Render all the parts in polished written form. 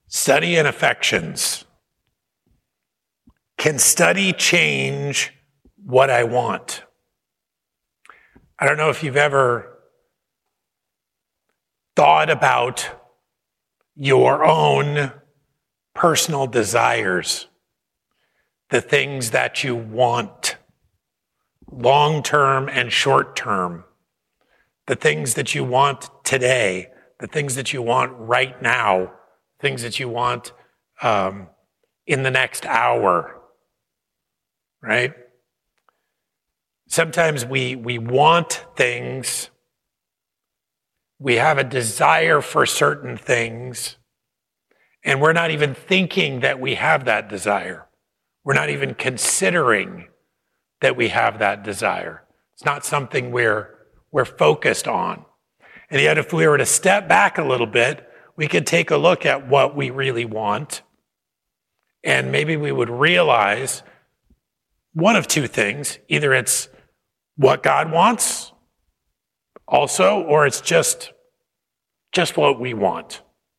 Study and affections. Can study change what I want? I don't know if you've ever thought about your own personal desires, the things that you want, long-term and short-term, the things that you want today, the things that you want right now, things that you want in the next hour, right? Sometimes we want things, we have a desire for certain things, and we're not even thinking that we have that desire. We're not even considering that we have that desire. It's not something we're focused on. And yet if we were to step back a little bit, we could take a look at what we really want, and maybe we would realize one of two things. Either it's what God wants also, or it's just what we want.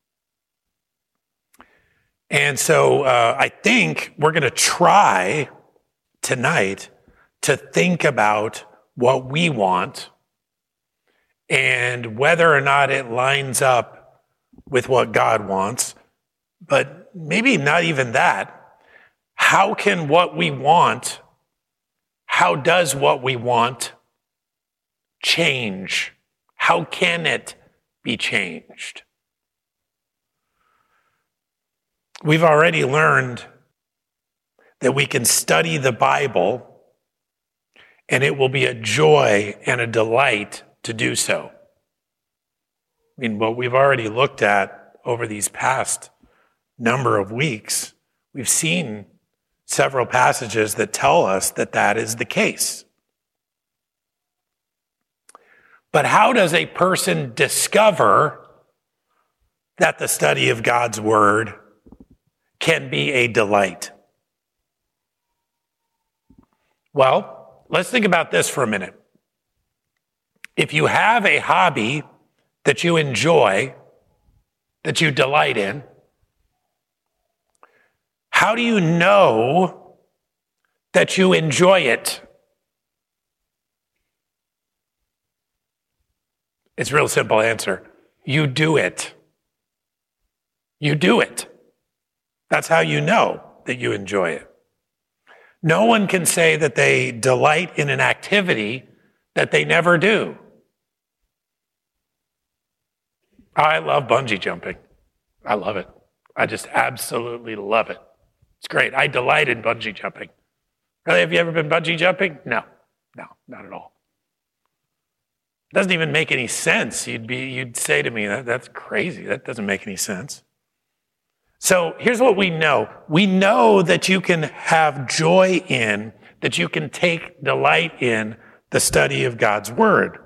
And so I think we're going to try tonight to think about what we want and whether or not it lines up with what God wants, but maybe not even that. How can what we want, how does what we want change? How can it be changed? We've already learned that we can study the Bible and it will be a joy and a delight to do so. I mean, what we've already looked at over these past number of weeks, we've seen several passages that tell us that that is the case. But how does a person discover that the study of God's Word can be a delight? Well, let's think about this for a minute. If you have a hobby that you enjoy, that you delight in, how do you know that you enjoy it? It's a real simple answer. You do it. You do it. That's how you know that you enjoy it. No one can say that they delight in an activity that they never do. I love bungee jumping. I love it. I just absolutely love it. It's great. I delight in bungee jumping. Really, have you ever been bungee jumping? No, not at all. It doesn't even make any sense. You'd say to me, that's crazy. That doesn't make any sense. So here's what we know. We know that you can have joy in, that you can take delight in the study of God's Word.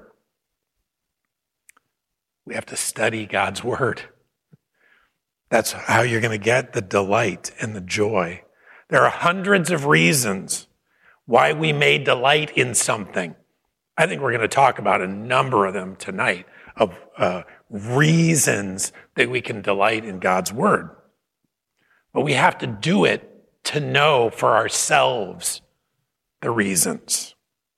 We have to study God's Word. That's how you're going to get the delight and the joy. There are hundreds of reasons why we may delight in something. I think we're going to talk about a number of them tonight, of reasons that we can delight in God's Word. But we have to do it to know for ourselves the reasons.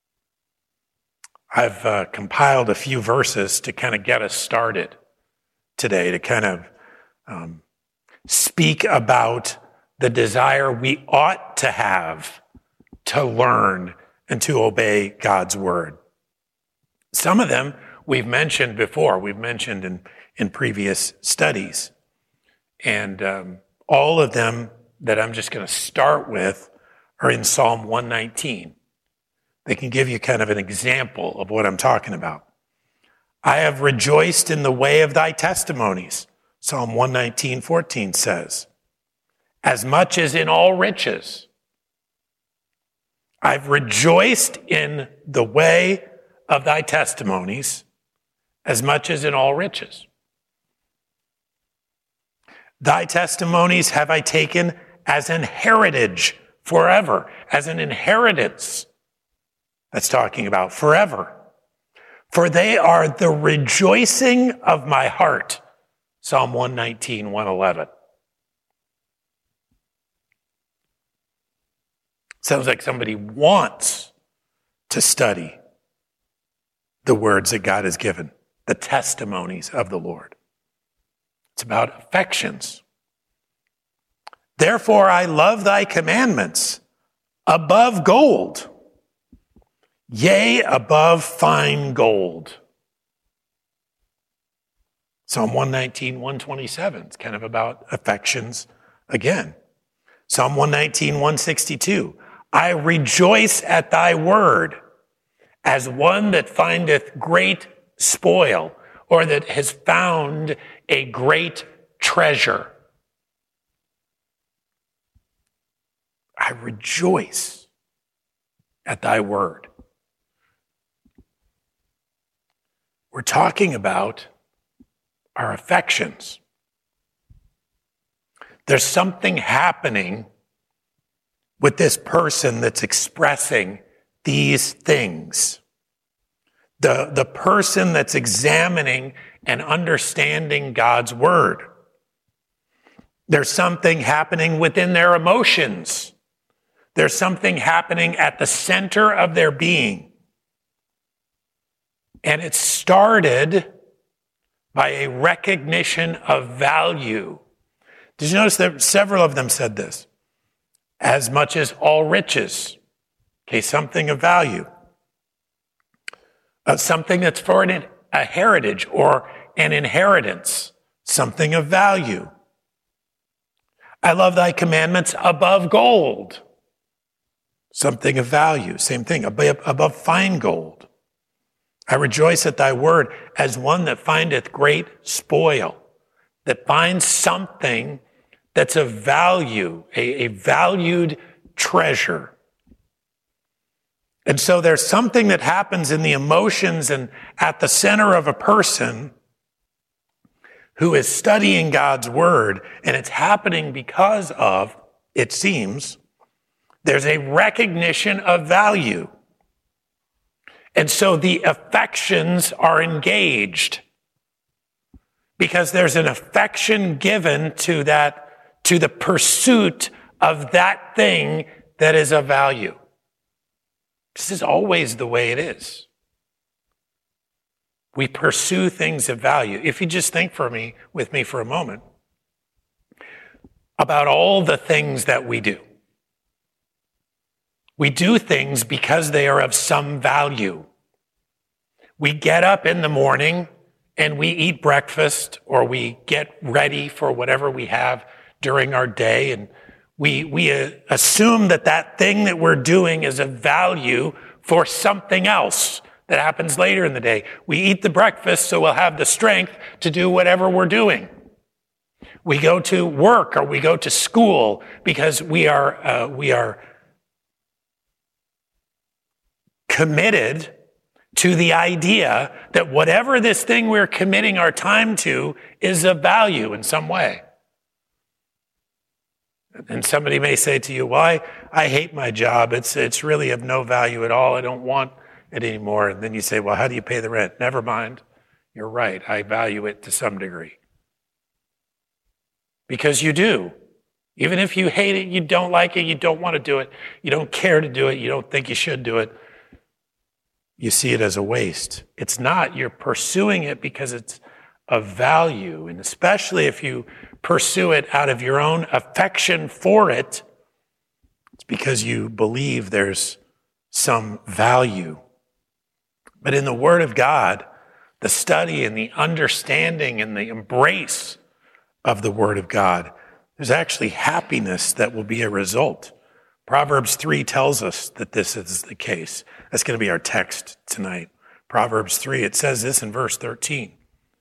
I've compiled a few verses to kind of get us started today, to kind of speak about the desire we ought to have to learn and to obey God's Word. Some of them we've mentioned before. We've mentioned in previous studies. And all of them that I'm just going to start with are in Psalm 119. They can give you kind of an example of what I'm talking about. I have rejoiced in the way of thy testimonies, Psalm 119:14 says, as much as in all riches. I've rejoiced in the way of thy testimonies as much as in all riches. Thy testimonies have I taken as an heritage forever, as an inheritance. That's talking about forever. For they are the rejoicing of my heart. Psalm 119:111. Sounds like somebody wants to study the words that God has given, the testimonies of the Lord. It's about affections. Therefore, I love thy commandments above gold, yea, above fine gold. Psalm 119, 127. It's kind of about affections again. Psalm 119, 162. I rejoice at thy word as one that findeth great spoil, or that has found a great treasure. I rejoice at thy word. We're talking about our affections. There's something happening with this person that's expressing these things. The person that's examining and understanding God's word. There's something happening within their emotions. There's something happening at the center of their being. And it started by a recognition of value. Did you notice that several of them said this? As much as all riches. Okay, something of value. Something that's for a heritage or an inheritance. Something of value. I love thy commandments above gold. Something of value. Same thing, above fine gold. I rejoice at thy word as one that findeth great spoil, that finds something that's of value, a valued treasure. And so there's something that happens in the emotions and at the center of a person who is studying God's word, and it's happening because of, it seems, there's a recognition of value. And so the affections are engaged because there's an affection given to the pursuit of that thing that is of value. This is always the way it is. We pursue things of value. If you just think with me for a moment about all the things that we do. We do things because they are of some value. We get up in the morning and we eat breakfast, or we get ready for whatever we have during our day, and we assume that thing that we're doing is of value for something else that happens later in the day. We eat the breakfast so we'll have the strength to do whatever we're doing. We go to work or we go to school because we are committed to the idea that whatever this thing we're committing our time to is of value in some way. And somebody may say to you, well, I hate my job. It's really of no value at all. I don't want it anymore. And then you say, well, how do you pay the rent? Never mind. You're right. I value it to some degree. Because you do. Even if you hate it, you don't like it, you don't want to do it, you don't care to do it, you don't think you should do it, you see it as a waste. It's not. You're pursuing it because it's of value. And especially if you pursue it out of your own affection for it, it's because you believe there's some value. But in the Word of God, the study and the understanding and the embrace of the Word of God, there's actually happiness that will be a result. Proverbs 3 tells us that this is the case. That's going to be our text tonight. Proverbs 3, it says this in verse 13.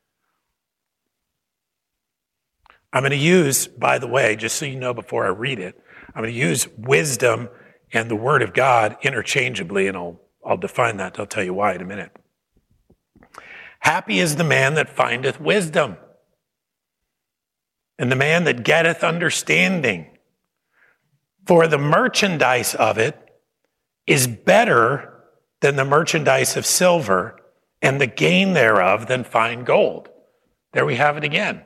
I'm going to use, by the way, just so you know before I read it, I'm going to use wisdom and the Word of God interchangeably, and I'll define that. I'll tell you why in a minute. Happy is the man that findeth wisdom, and the man that getteth understanding. For the merchandise of it is better than the merchandise of silver, and the gain thereof than fine gold. There we have it again.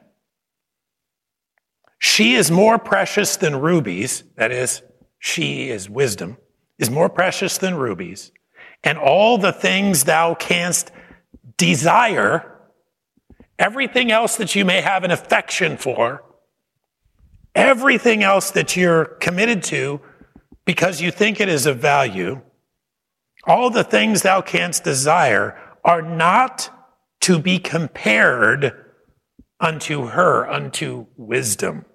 She is more precious than rubies, that is, she is wisdom, is more precious than rubies, and all the things thou canst desire, everything else that you may have an affection for, everything else that you're committed to because you think it is of value, all the things thou canst desire are not to be compared unto her, unto wisdom.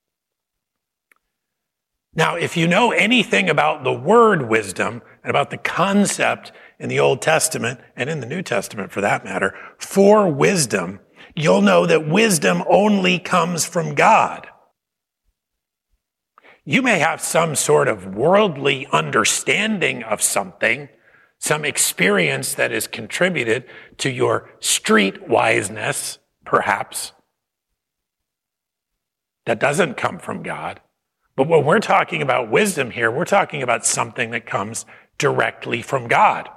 Now, if you know anything about the word wisdom and about the concept in the Old Testament and in the New Testament for that matter, for wisdom, you'll know that wisdom only comes from God. You may have some sort of worldly understanding of something, some experience that has contributed to your street wiseness, perhaps. That doesn't come from God. But when we're talking about wisdom here, we're talking about something that comes directly from God.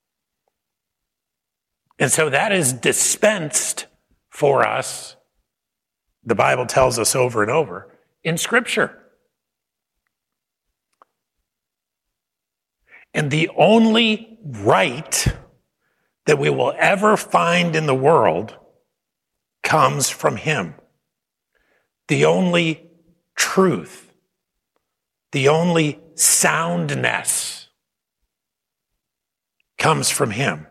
And so that is dispensed for us, the Bible tells us over and over, in Scripture. And the only right that we will ever find in the world comes from Him. The only truth, the only soundness comes from Him.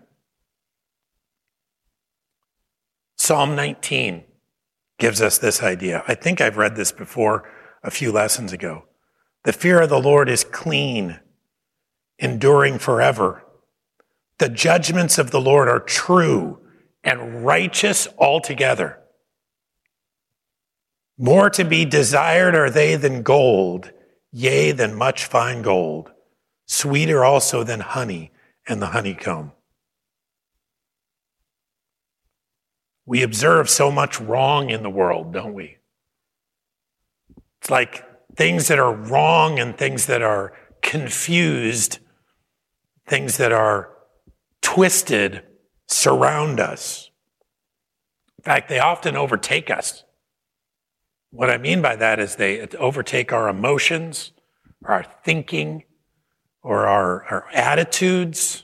Psalm 19 gives us this idea. I think I've read this before a few lessons ago. The fear of the Lord is clean, enduring forever. The judgments of the Lord are true and righteous altogether. More to be desired are they than gold, yea, than much fine gold, sweeter also than honey and the honeycomb. We observe so much wrong in the world, don't we? It's like things that are wrong and things that are confused, things that are twisted surround us. In fact, they often overtake us. What I mean by that is they overtake our emotions, or our thinking, or our attitudes.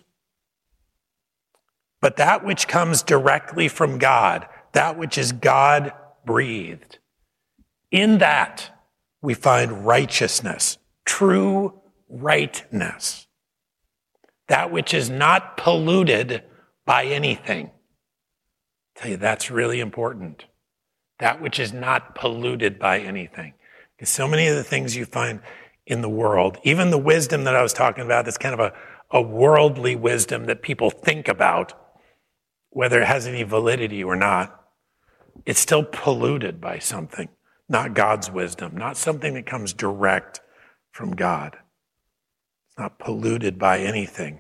But that which comes directly from God, that which is God-breathed, in that we find righteousness, true rightness. That which is not polluted by anything. I tell you, that's really important. That which is not polluted by anything. Because so many of the things you find in the world, even the wisdom that I was talking about, that's kind of a worldly wisdom that people think about, whether it has any validity or not, it's still polluted by something, not God's wisdom, not something that comes direct from God. It's not polluted by anything.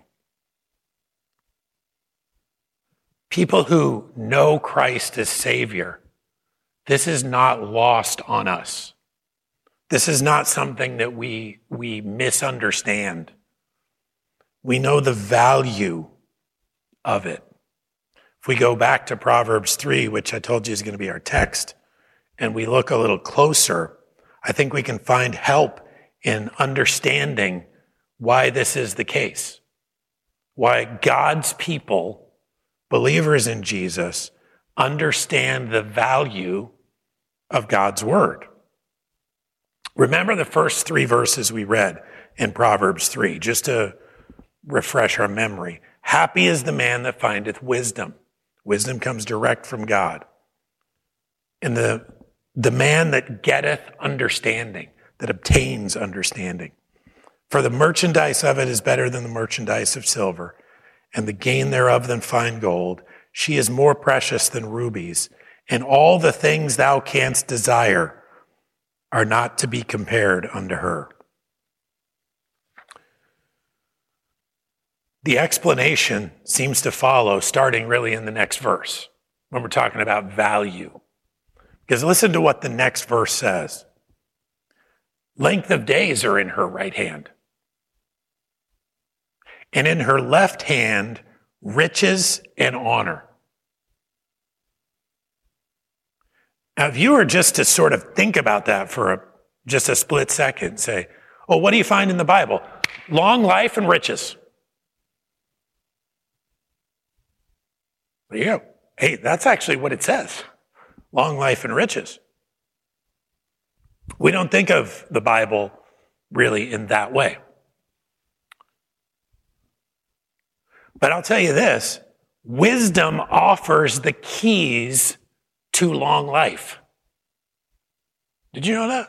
People who know Christ as Savior, this is not lost on us. This is not something that we misunderstand. We know the value of it. If we go back to Proverbs 3, which I told you is going to be our text, and we look a little closer, I think we can find help in understanding why this is the case. Why God's people, believers in Jesus, understand the value of God's word. Remember the first 3 verses we read in Proverbs 3, just to refresh our memory. Happy is the man that findeth wisdom. Wisdom comes direct from God. And the man that getteth understanding, that obtains understanding. For the merchandise of it is better than the merchandise of silver, and the gain thereof than fine gold. She is more precious than rubies, and all the things thou canst desire are not to be compared unto her. The explanation seems to follow, starting really in the next verse, when we're talking about value. Because listen to what the next verse says. Length of days are in her right hand, and in her left hand riches and honor. Now, if you were just to sort of think about that for just a split second, say, oh, what do you find in the Bible? long life and riches. There you go. Hey, that's actually what it says. Long life and riches. We don't think of the Bible really in that way. But I'll tell you this, wisdom offers the keys to long life. Did you know that?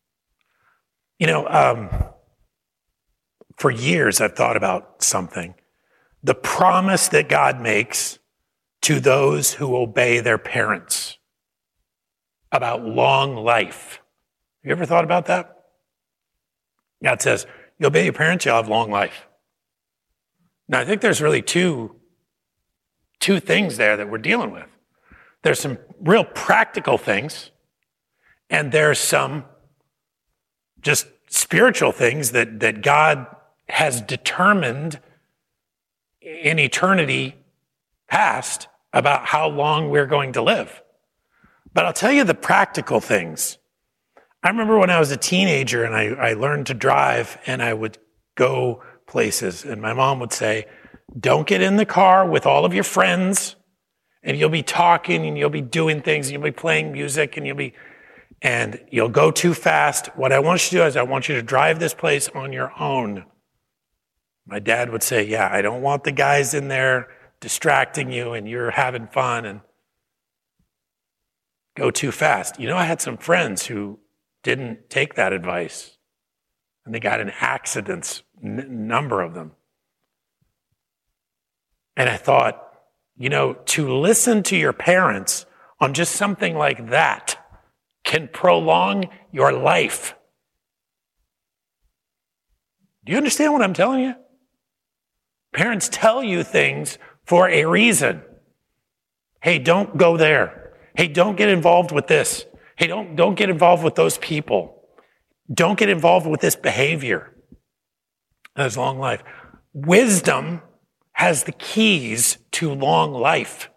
For years I've thought about something. The promise that God makes to those who obey their parents about long life. Have you ever thought about that? God says, you obey your parents, you'll have long life. Now, I think there's really two things there that we're dealing with. There's some real practical things, and there's some just spiritual things that God has determined in eternity past about how long we're going to live. But I'll tell you the practical things. I remember when I was a teenager and I learned to drive and I would go places and my mom would say, don't get in the car with all of your friends and you'll be talking and you'll be doing things and you'll be playing music and you'll go too fast. What I want you to do is I want you to drive this place on your own. My dad would say, yeah, I don't want the guys in there distracting you and you're having fun and go too fast. I had some friends who didn't take that advice and they got in accidents, number of them. And I thought, to listen to your parents on just something like that can prolong your life. Do you understand what I'm telling you? Parents tell you things for a reason. Hey, don't go there. Hey, don't get involved with this. Hey, don't get involved with those people. Don't get involved with this behavior. That's long life. Wisdom has the keys to long life.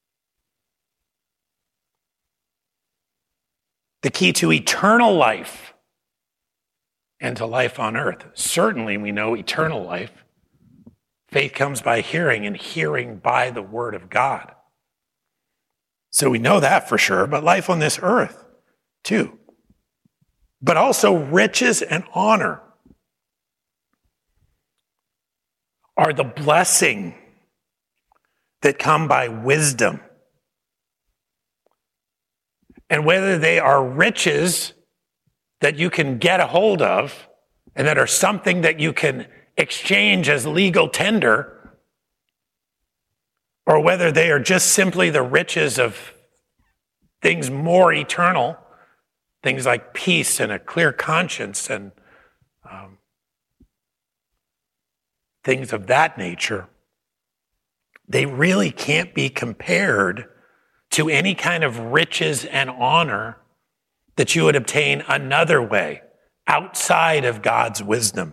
The key to eternal life and to life on earth. Certainly we know eternal life. Faith comes by hearing and hearing by the word of God. So we know that for sure, but life on this earth too. But also riches and honor are the blessing that come by wisdom. And whether they are riches that you can get a hold of and that are something that you can exchange as legal tender, or whether they are just simply the riches of things more eternal, things like peace and a clear conscience and things of that nature, they really can't be compared to any kind of riches and honor that you would obtain another way outside of God's wisdom.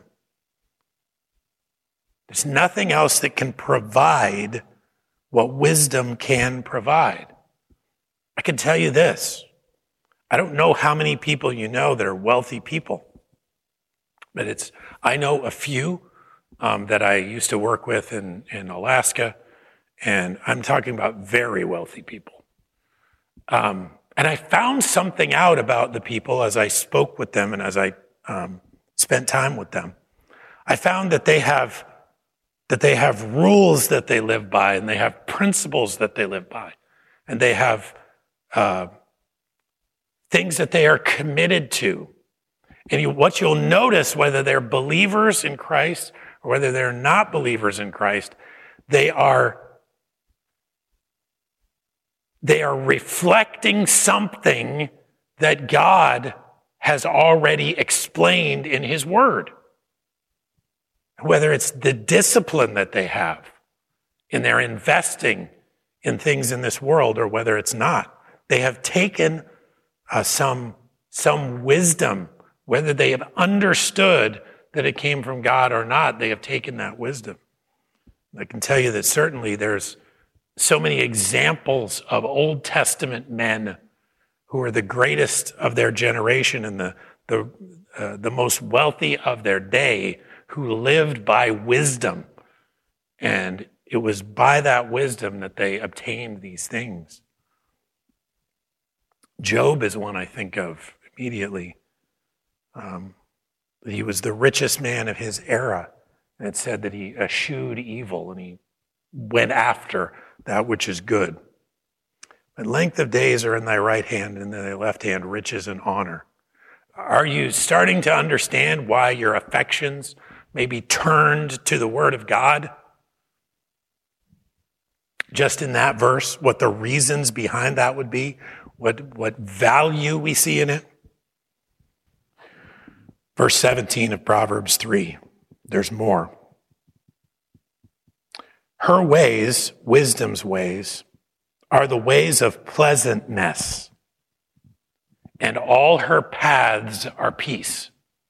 There's nothing else that can provide what wisdom can provide. I can tell you this. I don't know how many people you know that are wealthy people, but I know a few that I used to work with in Alaska, and I'm talking about very wealthy people. And I found something out about the people as I spoke with them and as I spent time with them. I found that they have rules that they live by, and they have principles that they live by, and they have things that they are committed to. And what you'll notice, whether they're believers in Christ or whether they're not believers in Christ, they are reflecting something that God has already explained in His Word. Whether it's the discipline that they have in their investing in things in this world or whether it's not, they have taken some wisdom, whether they have understood that it came from God or not, they have taken that wisdom. I can tell you that certainly there's so many examples of Old Testament men who are the greatest of their generation and the most wealthy of their day, who lived by wisdom. And it was by that wisdom that they obtained these things. Job is one I think of immediately. He was the richest man of his era. And it said that he eschewed evil and he went after that which is good. But length of days are in thy right hand, and in thy left hand riches and honor. Are you starting to understand why your affections may be turned to the Word of God? Just in that verse, what the reasons behind that would be, what value we see in it. Verse 17 of Proverbs 3, there's more. Her ways, wisdom's ways, are the ways of pleasantness, and all her paths are peace.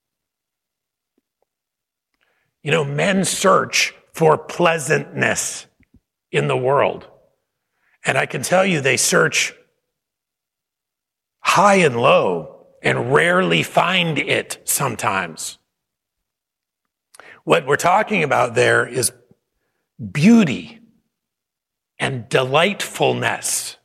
You know, men search for pleasantness in the world. And I can tell you they search high and low and rarely find it sometimes. What we're talking about there is beauty and delightfulness.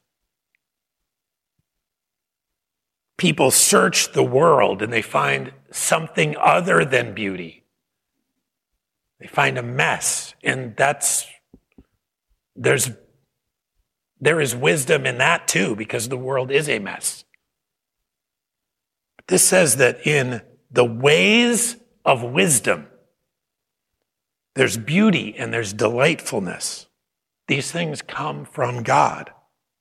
People search the world and they find something other than beauty. They find a mess, and there is wisdom in that too, because the world is a mess. But this says that in the ways of wisdom, there's beauty and there's delightfulness. These things come from God.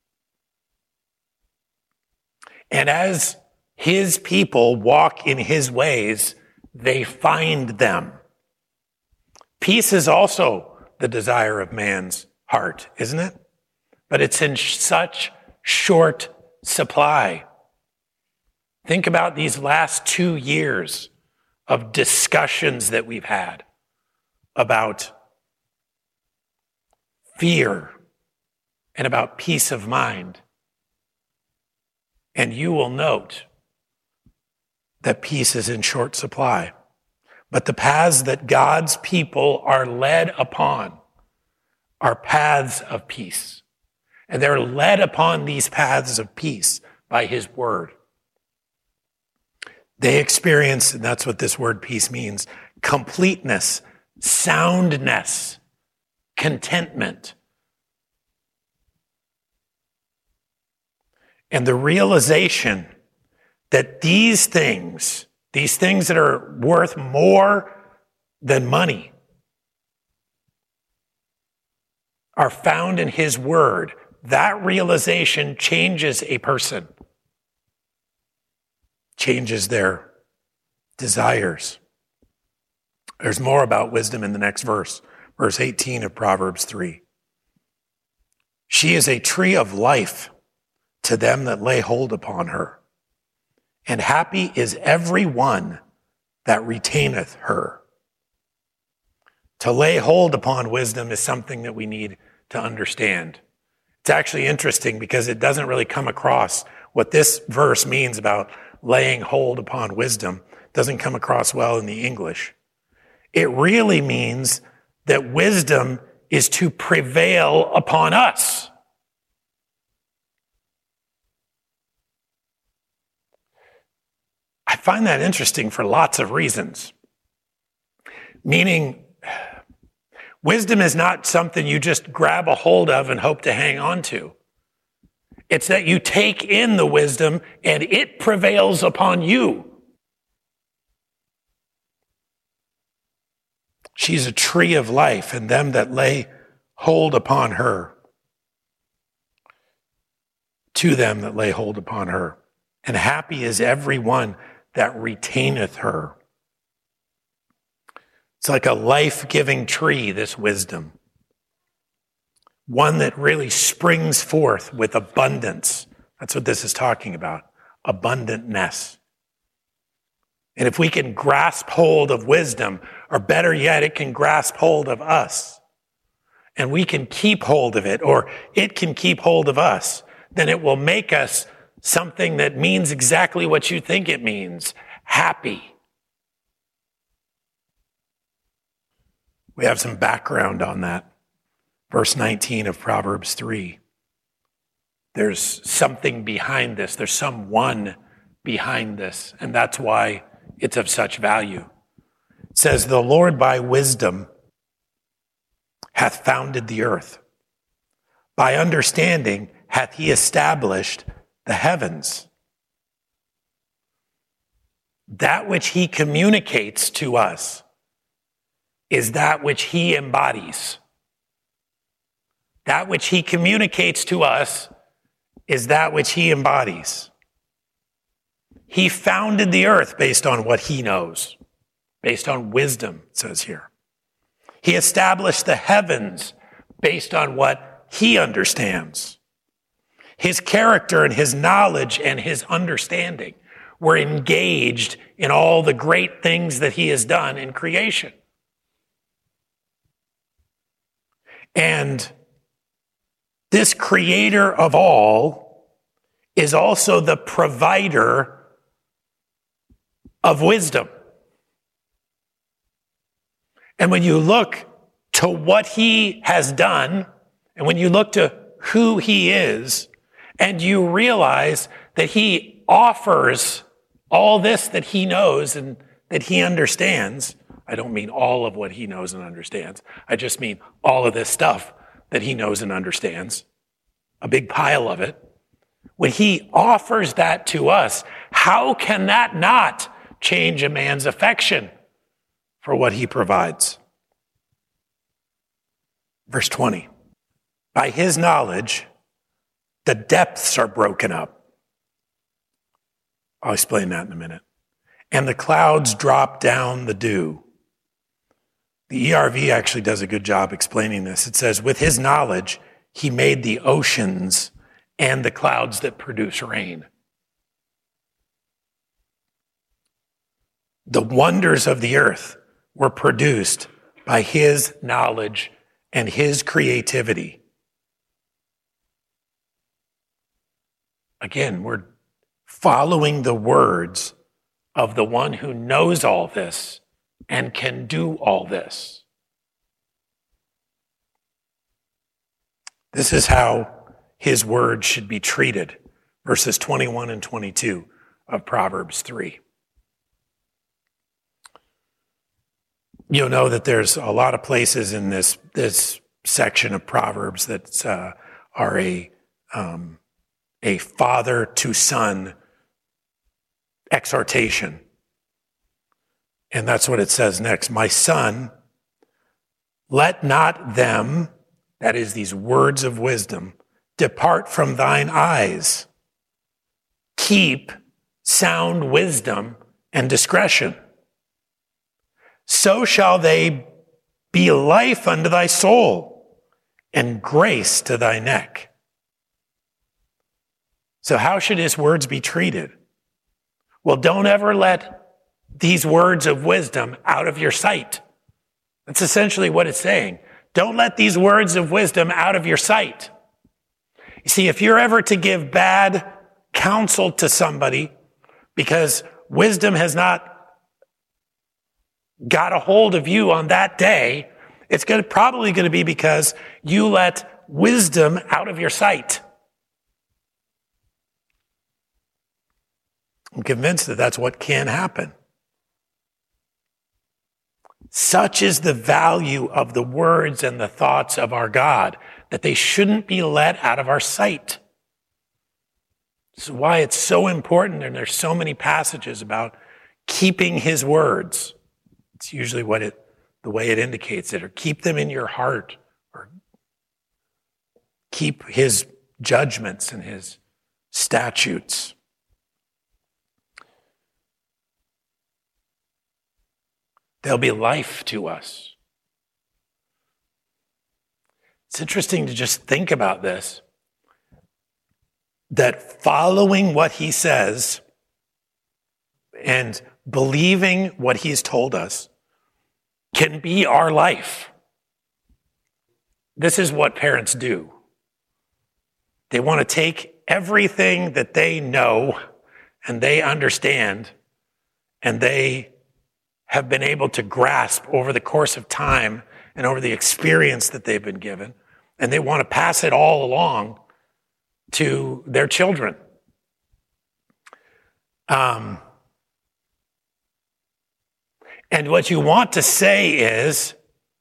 And as his people walk in his ways, they find them. Peace is also the desire of man's heart, isn't it? But it's in such short supply. Think about these last 2 years of discussions that we've had about fear and about peace of mind. And you will note that peace is in short supply. But the paths that God's people are led upon are paths of peace. And they're led upon these paths of peace by his word. They experience, and that's what this word peace means, completeness, soundness, contentment. And the realization that these things that are worth more than money, are found in his word. That realization changes a person, changes their desires. There's more about wisdom in the next verse, verse 18 of Proverbs 3. She is a tree of life to them that lay hold upon her, and happy is every one that retaineth her. To lay hold upon wisdom is something that we need to understand. It's actually interesting because it doesn't really come across what this verse means about laying hold upon wisdom. It doesn't come across well in the English. It really means that wisdom is to prevail upon us. I find that interesting for lots of reasons. Meaning, wisdom is not something you just grab a hold of and hope to hang on to. It's that you take in the wisdom and it prevails upon you. She's a tree of life, and them that lay hold upon her. To them that lay hold upon her. And happy is every one that retaineth her. It's like a life-giving tree, this wisdom. One that really springs forth with abundance. That's what this is talking about, abundantness. And if we can grasp hold of wisdom, or better yet, it can grasp hold of us, and we can keep hold of it, or it can keep hold of us, then it will make us something that means exactly what you think it means, happy. We have some background on that. Verse 19 of Proverbs 3. There's something behind this. There's someone behind this, and that's why it's of such value. It says, the Lord by wisdom hath founded the earth. By understanding hath he established the heavens. That which he communicates to us is that which he embodies. That which he communicates to us is that which he embodies. He founded the earth based on what he knows, based on wisdom, it says here. He established the heavens based on what he understands. His character and his knowledge and his understanding were engaged in all the great things that he has done in creation. And this creator of all is also the provider of wisdom. And when you look to what he has done, and when you look to who he is, and you realize that he offers all this that he knows and that he understands, I don't mean all of what he knows and understands. I just mean all of this stuff that he knows and understands, a big pile of it. When he offers that to us, how can that not change a man's affection for what he provides? Verse 20, by his knowledge, the depths are broken up. I'll explain that in a minute. And the clouds drop down the dew. The ERV actually does a good job explaining this. It says, with his knowledge, he made the oceans and the clouds that produce rain. The wonders of the earth were produced by his knowledge and his creativity. Again, we're following the words of the one who knows all this and can do all this. This is how his word should be treated. Verses 21 and 22 of Proverbs 3. You'll know that there's a lot of places in this section of Proverbs that are a father to son exhortation. And that's what it says next. My son, let not them, that is these words of wisdom, depart from thine eyes. Keep sound wisdom and discretion. So shall they be life unto thy soul and grace to thy neck. So how should his words be treated? Well, don't ever let these words of wisdom out of your sight. That's essentially what it's saying. Don't let these words of wisdom out of your sight. You see, if you're ever to give bad counsel to somebody because wisdom has not got a hold of you on that day, it's probably going to be because you let wisdom out of your sight. I'm convinced that that's what can happen. Such is the value of the words and the thoughts of our God that they shouldn't be let out of our sight. This is why it's so important, and there's so many passages about keeping his words. It's usually the way it indicates it, or keep them in your heart, or keep his judgments and his statutes. They'll be life to us. It's interesting to just think about this, that following what he says and believing what he's told us can be our life. This is what parents do. They want to take everything that they know and they understand and they have been able to grasp over the course of time and over the experience that they've been given. And they want to pass it all along to their children. And what you want to say is,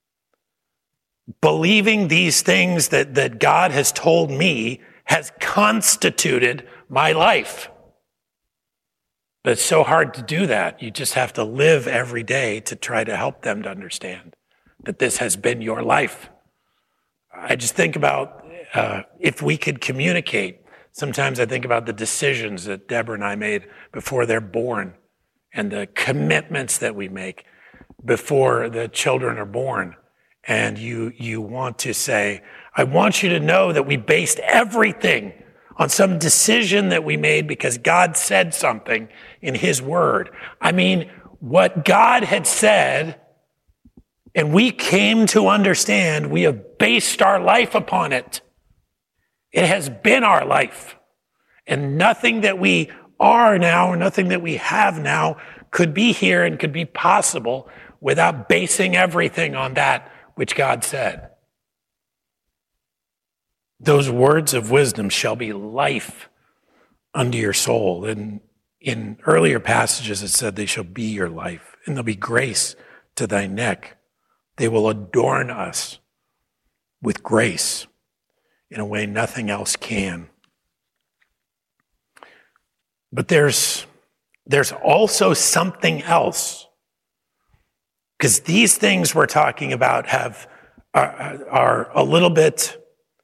believing these things that God has told me has constituted my life. But it's so hard to do that. You just have to live every day to try to help them to understand that this has been your life. I just think about if we could communicate. Sometimes I think about the decisions that Deborah and I made before they're born and the commitments that we make before the children are born. And you want to say, I want you to know that we based everything on some decision that we made because God said something in his word. I mean, what God had said, and we came to understand, we have based our life upon it. It has been our life. And nothing that we are now, or nothing that we have now, could be here and could be possible without basing everything on that which God said. Those words of wisdom shall be life unto your soul. And in earlier passages it said they shall be your life, and there'll be grace to thy neck. They will adorn us with grace in a way nothing else can. But there's also something else. Because these things we're talking about are a little bit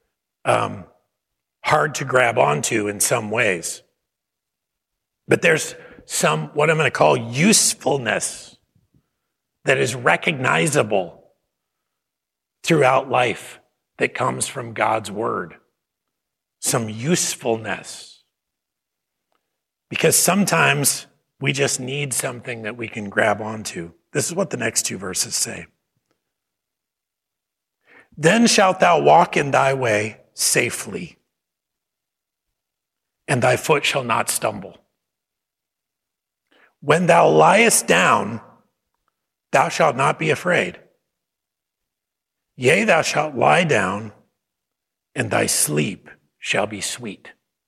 hard to grab onto in some ways. But there's some, what I'm going to call usefulness that is recognizable throughout life that comes from God's word. Some usefulness. Because sometimes we just need something that we can grab onto. This is what the next two verses say. Then shalt thou walk in thy way safely, and thy foot shall not stumble. When thou liest down, thou shalt not be afraid. Yea, thou shalt lie down, and thy sleep shall be sweet.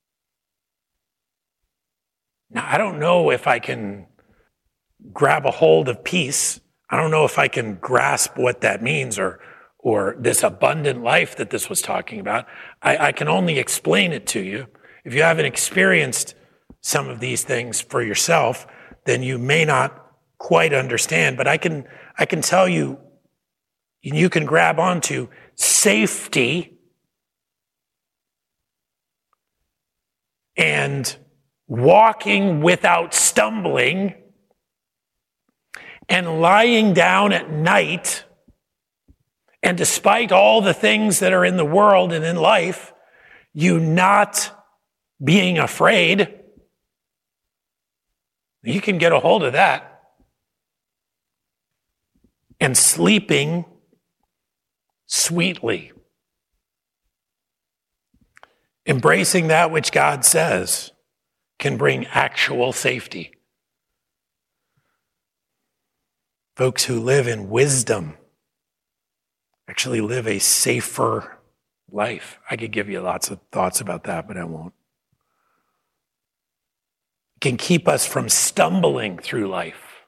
Now, I don't know if I can grab a hold of peace. I don't know if I can grasp what that means or this abundant life that this was talking about. I can only explain it to you. If you haven't experienced some of these things for yourself, then you may not quite understand. But I can tell you, you can grab onto safety and walking without stumbling and lying down at night. And despite all the things that are in the world and in life, you not being afraid. You can get a hold of that. And sleeping sweetly. Embracing that which God says can bring actual safety. Folks who live in wisdom actually live a safer life. I could give you lots of thoughts about that, but I won't. It can keep us from stumbling through life.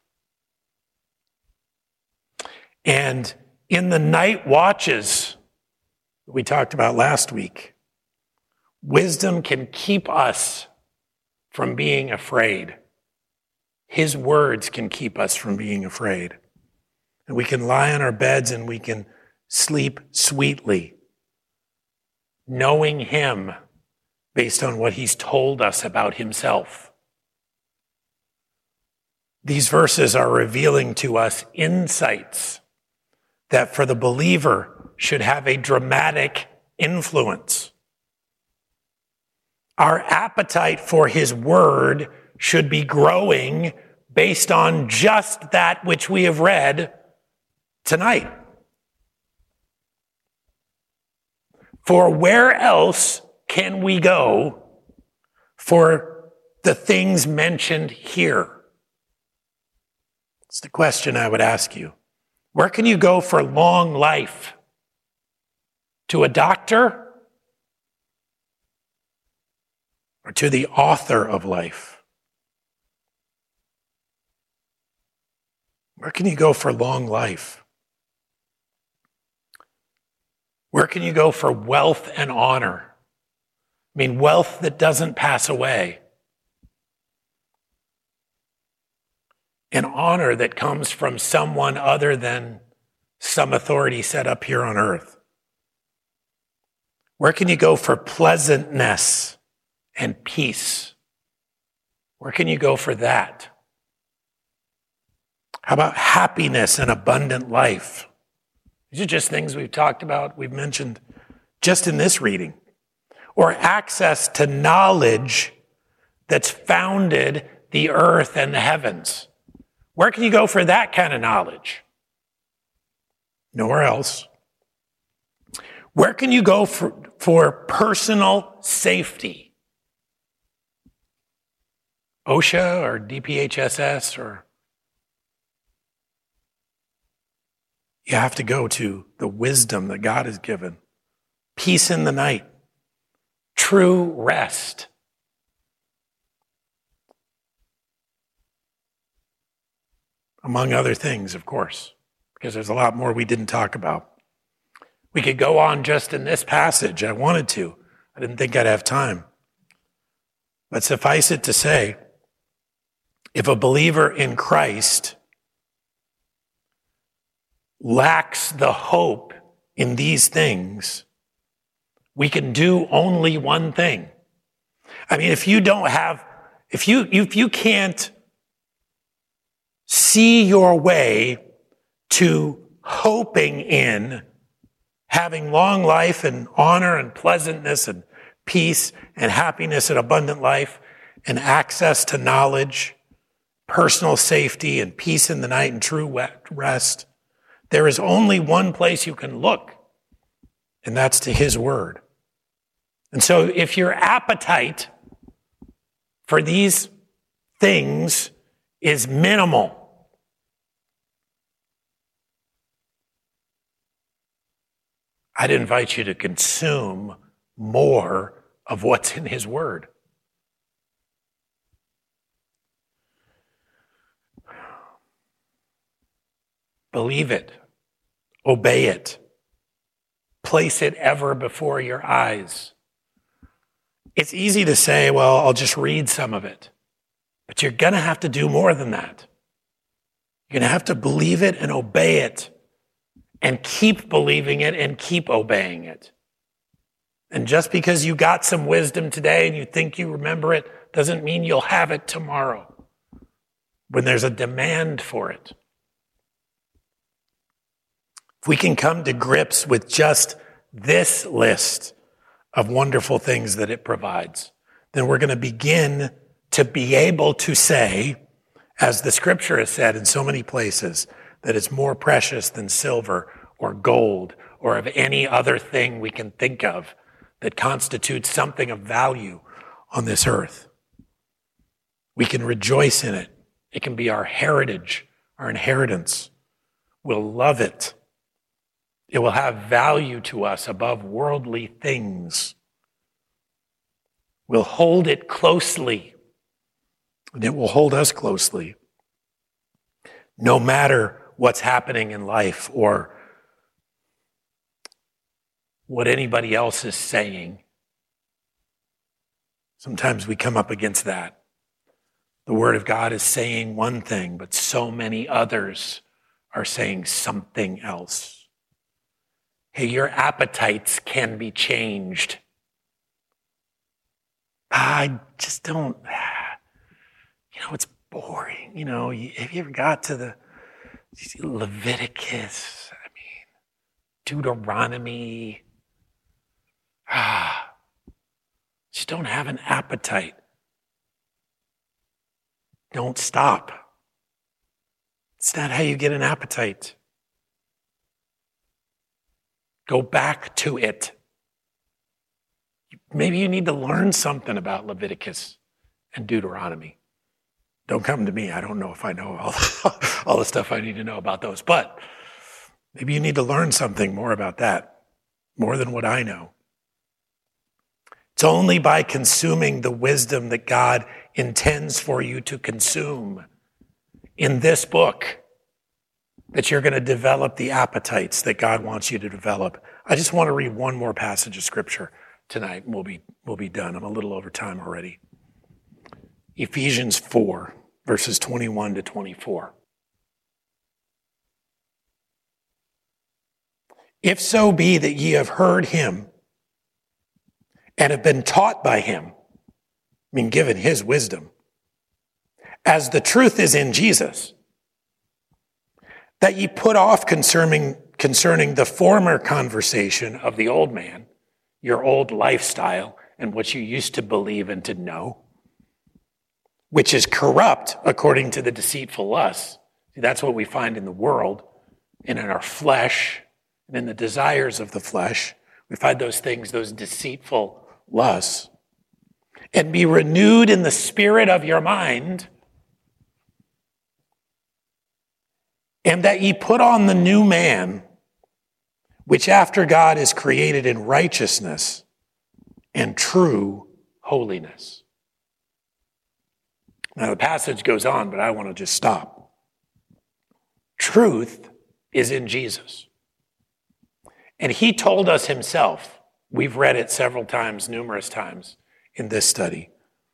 And in the night watches we talked about last week, wisdom can keep us from being afraid. His words can keep us from being afraid. And we can lie on our beds and we can sleep sweetly, knowing him based on what he's told us about himself. These verses are revealing to us insights that for the believer should have a dramatic influence. Our appetite for his word should be growing based on just that which we have read tonight. For where else can we go for the things mentioned here? It's the question I would ask you. Where can you go for long life? To a doctor? Or to the author of life? Where can you go for long life? Where can you go for wealth and honor? I mean, wealth that doesn't pass away. And honor that comes from someone other than some authority set up here on earth. Where can you go for pleasantness and peace? Where can you go for that? How about happiness and abundant life? These are just things we've talked about, we've mentioned just in this reading. Or access to knowledge that's founded the earth and the heavens. Where can you go for that kind of knowledge? Nowhere else. Where can you go for personal safety? OSHA or DPHSS or... You have to go to the wisdom that God has given. Peace in the night. True rest. Among other things, of course, because there's a lot more we didn't talk about. We could go on just in this passage. I wanted to. I didn't think I'd have time. But suffice it to say, if a believer in Christ lacks the hope in these things, we can do only one thing. I mean, if you can't see your way to hoping in having long life and honor and pleasantness and peace and happiness and abundant life and access to knowledge, personal safety and peace in the night and true rest, there is only one place you can look, and that's to His Word. And so if your appetite for these things is minimal, I'd invite you to consume more of what's in His Word. Believe it. Obey it. Place it ever before your eyes. It's easy to say, well, I'll just read some of it. But you're going to have to do more than that. You're going to have to believe it and obey it. And keep believing it and keep obeying it. And just because you got some wisdom today and you think you remember it, doesn't mean you'll have it tomorrow when there's a demand for it. If we can come to grips with just this list of wonderful things that it provides, then we're going to begin to be able to say, as the scripture has said in so many places, that it's more precious than silver or gold or of any other thing we can think of that constitutes something of value on this earth. We can rejoice in it. It can be our heritage, our inheritance. We'll love it. It will have value to us above worldly things. We'll hold it closely, and it will hold us closely. No matter what's happening in life or what anybody else is saying. Sometimes we come up against that. The Word of God is saying one thing, but so many others are saying something else. Hey, your appetites can be changed. I just don't, it's boring. Have you ever got to the Leviticus, Deuteronomy? Just don't have an appetite. Don't stop. It's not how you get an appetite. Go back to it. Maybe you need to learn something about Leviticus and Deuteronomy. Don't come to me. I don't know if I know all the stuff I need to know about those. But Maybe you need to learn something more about that, more than what I know. It's only by consuming the wisdom that God intends for you to consume in this book that you're going to develop the appetites that God wants you to develop. I just want to read one more passage of scripture tonight, and we'll be done. I'm a little over time already. Ephesians 4, verses 21 to 24. If so be that ye have heard him and have been taught by him, given his wisdom, as the truth is in Jesus, that ye put off concerning the former conversation of the old man, your old lifestyle, and what you used to believe and to know, which is corrupt according to the deceitful lusts. See, that's what we find in the world and in our flesh and in the desires of the flesh. We find those things, those deceitful lusts. And be renewed in the spirit of your mind, and that ye put on the new man, which after God is created in righteousness and true holiness. Now the passage goes on, but I want to just stop. Truth is in Jesus. And he told us himself, we've read it several times, numerous times in this study.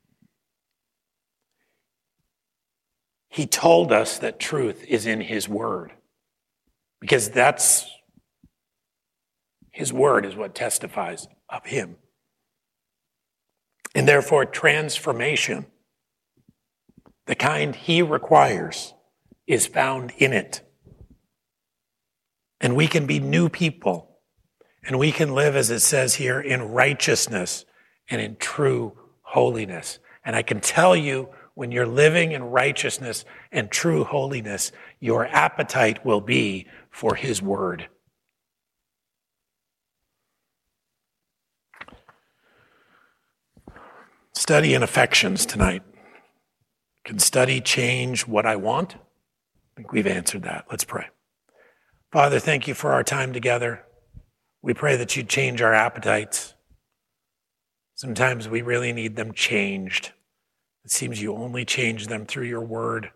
He told us that truth is in his word, because his word is what testifies of him. And therefore, transformation, the kind he requires, is found in it. And we can be new people, and we can live, as it says here, in righteousness and in true holiness. And I can tell you, when you're living in righteousness and true holiness, your appetite will be for his word. Study in affections tonight. Can study change what I want? I think we've answered that. Let's pray. Father, thank you for our time together. We pray that you'd change our appetites. Sometimes we really need them changed. It seems you only change them through your word.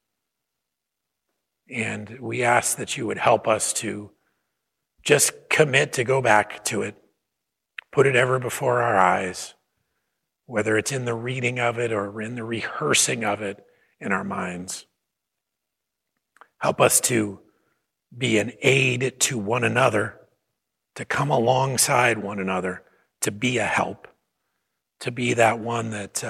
And we ask that you would help us to just commit to go back to it, put it ever before our eyes, whether it's in the reading of it or in the rehearsing of it in our minds. Help us to be an aid to one another, to come alongside one another, to be a help, to be that one that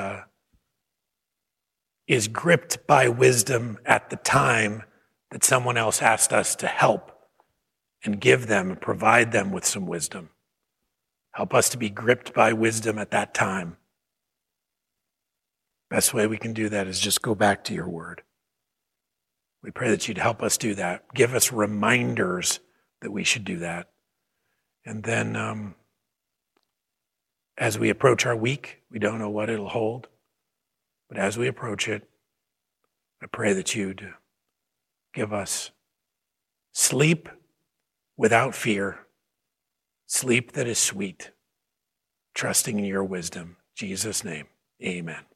is gripped by wisdom at the time that someone else asked us to help and give them and provide them with some wisdom. Help us to be gripped by wisdom at that time. Best way we can do that is just go back to your word. We pray that you'd help us do that. Give us reminders that we should do that. And then as we approach our week, we don't know what it'll hold. But as we approach it, I pray that you'd give us sleep without fear, sleep that is sweet, trusting in your wisdom. In Jesus' name, amen.